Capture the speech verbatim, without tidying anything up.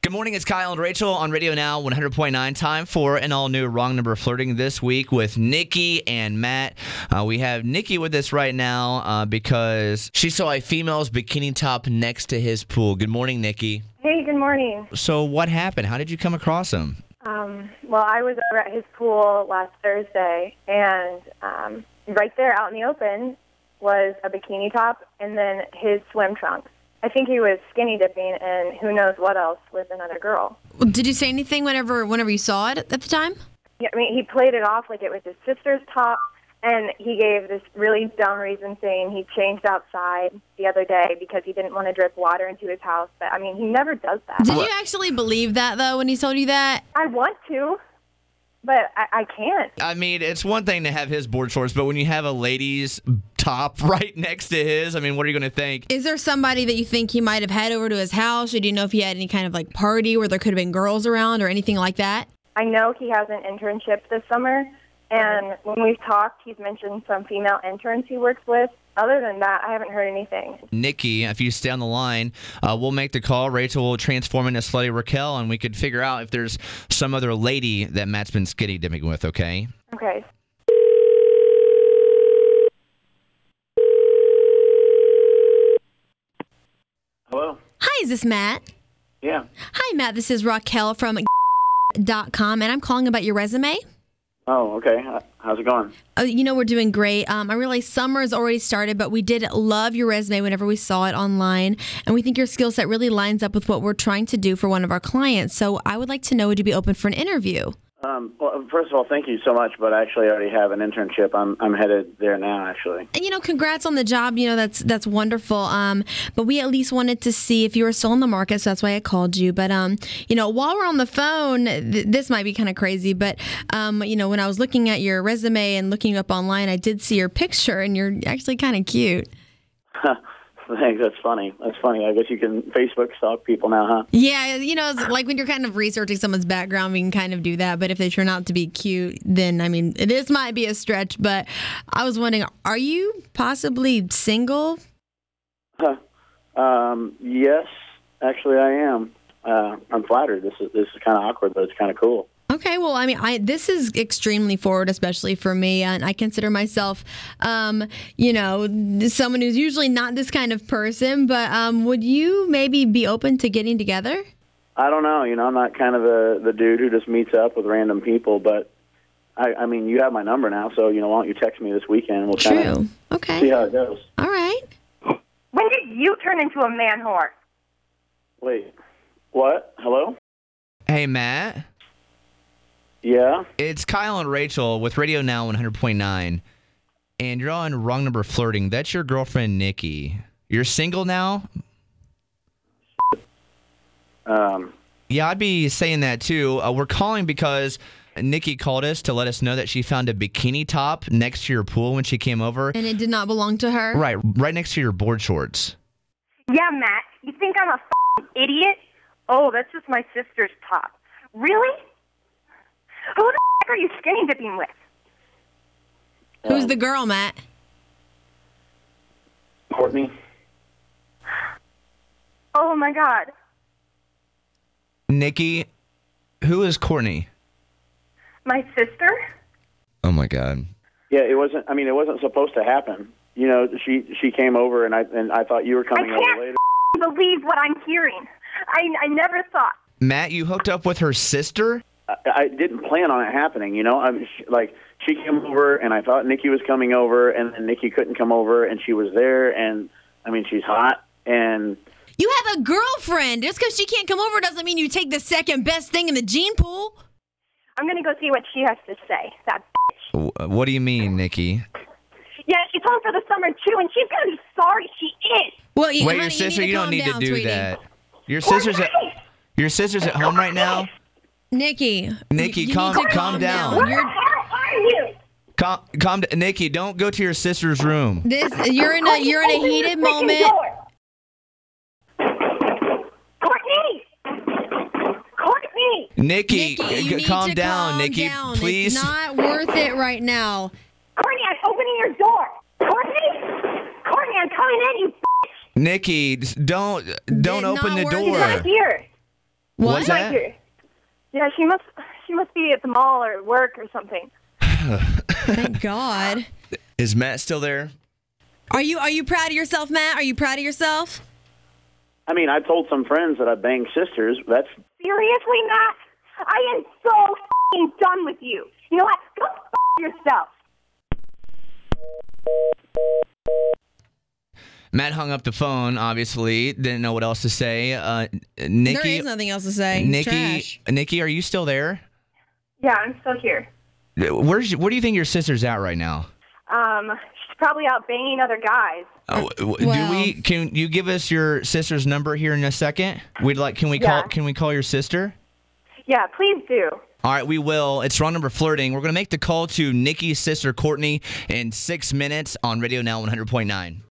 Good morning, it's Kyle and Rachel on Radio Now one hundred point nine. Time for an all-new Wrong Number Flirting this week with Nikki and Matt. Uh, we have Nikki with us right now uh, because she saw a female's bikini top next to his pool. Good morning, Nikki. Hey, good morning. So what happened? How did you come across him? Um, well, I was over at his pool last Thursday, and um, right there out in the open was a bikini top and then his swim trunks. I think he was skinny dipping, and who knows what else with another girl. Did you say anything whenever whenever you saw it at the time? Yeah, I mean, he played it off like it was his sister's top, and he gave this really dumb reason saying he changed outside the other day because he didn't want to drip water into his house. But, I mean, he never does that. Did you actually believe that, though, when he told you that? I want to, but I, I can't. I mean, it's one thing to have his board shorts, but when you have a lady's top right next to his, I mean, what are you going to think? Is there somebody that you think he might have had over to his house, or do you know if he had any kind of, like, party where there could have been girls around or anything like that? I know he has an internship this summer, and when we've talked, he's mentioned some female interns he works with. Other than that, I haven't heard anything. Nikki, if you stay on the line, uh, we'll make the call. Rachel will transform into Slutty Raquel, and we could figure out if there's some other lady that Matt's been skinny dipping with, okay? Okay. Hello? Hi, is this Matt? Yeah. Hi, Matt. This is Raquel from dot com, and I'm calling about your resume. Oh, okay. How's it going? Uh, you know, we're doing great. Um, I realize summer has already started, but we did love your resume whenever we saw it online, and we think your skill set really lines up with what we're trying to do for one of our clients. So I would like to know, would you be open for an interview? Um, well, first of all, thank you so much, but I actually already have an internship. I'm I'm headed there now, actually. And, you know, congrats on the job. You know, that's that's wonderful. Um, but we at least wanted to see if you were still in the market, so that's why I called you. But, um, you know, while we're on the phone, th- this might be kind of crazy, but, um, you know, when I was looking at your resume and looking you up online, I did see your picture, and you're actually kind of cute. Thanks. That's funny. That's funny. I guess you can Facebook stalk people now, huh? Yeah, you know, it's like when you're kind of researching someone's background, we can kind of do that. But if they turn out to be cute, then, I mean, this might be a stretch. But I was wondering, are you possibly single? Huh. Um, yes, actually I am. Uh, I'm flattered. This is this is kind of awkward, but it's kind of cool. Okay, well, I mean, I this is extremely forward, especially for me, and I consider myself, um, you know, someone who's usually not this kind of person, but um, would you maybe be open to getting together? I don't know. You know, I'm not kind of the, the dude who just meets up with random people, but, I, I mean, you have my number now, so, you know, why don't you text me this weekend? We'll kind True. of Okay. see how it goes. All right. When did you turn into a man whore? Wait, what? Hello? Hey, Matt. Yeah? It's Kyle and Rachel with Radio Now one hundred point nine, and you're on Wrong Number Flirting. That's your girlfriend, Nikki. You're single now? Um... Yeah, I'd be saying that too. Uh, we're calling because Nikki called us to let us know that she found a bikini top next to your pool when she came over. And it did not belong to her? Right, right next to your board shorts. Yeah, Matt. You think I'm a f***ing idiot? Oh, that's just my sister's top. Really? Who the f*** are you skinny dipping with? Who's um, the girl, Matt? Courtney? Oh, my God. Nikki, who is Courtney? My sister? Oh, my God. Yeah, it wasn't, I mean, it wasn't supposed to happen. You know, she she came over, and I and I thought you were coming I over can't later. believe what I'm hearing. I, I never thought. Matt, you hooked up with her sister? I, I didn't plan on it happening, you know? I mean, she, like, she came over, and I thought Nikki was coming over, and then Nikki couldn't come over, and she was there, and, I mean, she's hot, and... You have a girlfriend. Just because she can't come over doesn't mean you take the second best thing in the gene pool. I'm going to go see what she has to say, that bitch. W- What do you mean, Nikki? Yeah, she's home for the summer, too, and she's going to be sorry she is. Well, you, Wait, honey, your sister, you, you, need to don't calm need down, to do sweetie. that. Your sister's at your sister's at home right now. Nikki. Nikki, you calm- need to calm down. Where You're, the hell are you? Calm, calm down. Nikki, don't go to your sister's room. this, you're in a you're in a Open heated the freaking moment. door. Courtney! Courtney! Nikki, Nikki, you g- need calm to down, calm Nikki, down. please. It's not worth it right now. Courtney, I'm opening your door. Courtney! Courtney, I'm coming in, you Nikki, just don't don't Did open not the work. door. He's not here. What? What's Right that? here. Yeah, she must she must be at the mall or at work or something. Thank God. Is Matt still there? Are you are you proud of yourself, Matt? Are you proud of yourself? I mean, I told some friends that I banged sisters. That's Seriously, Matt? I am so f***ing done with you. You know what? Go f*** yourself. Matt hung up the phone, obviously. Didn't know what else to say. Uh, Nikki, There is nothing else to say. He's Nikki, trash. Nikki, are you still there? Yeah, I'm still here. Where's where do you think your sister's at right now? Um, she's probably out banging other guys. Oh, w- do well- we? Can you give us your sister's number here in a second? We'd like. Can we Yeah. call? Can we call your sister? Yeah, please do. All right, we will. It's wrong number flirting. We're gonna make the call to Nikki's sister Courtney in six minutes on Radio Now one hundred point nine.